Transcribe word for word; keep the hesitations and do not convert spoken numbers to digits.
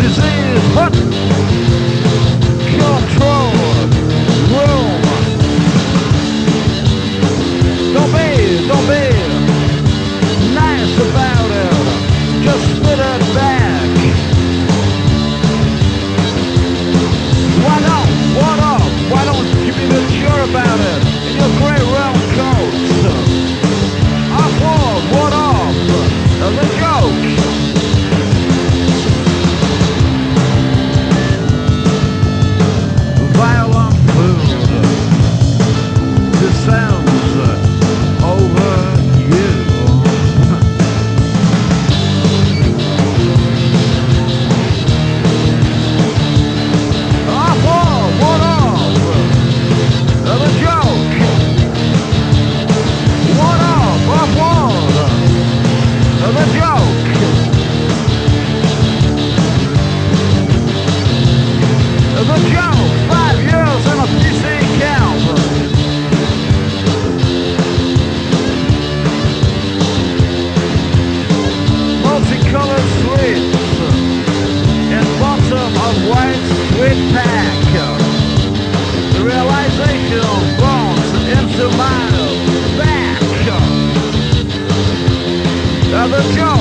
disease, hut, control, room. Don't be, don't be nice about it. Just spit it back. Why not? What up? Why don't you be mature about it in your great round coat? Oswald, what up? The joke. Violent food descends over you. Oswald, what up? The joke. What up, Oswald? The joke. The joke. Five years in a P C camp. Multicolored sweets in bottom of white sweet pack. The realization of bones into my back. The joke.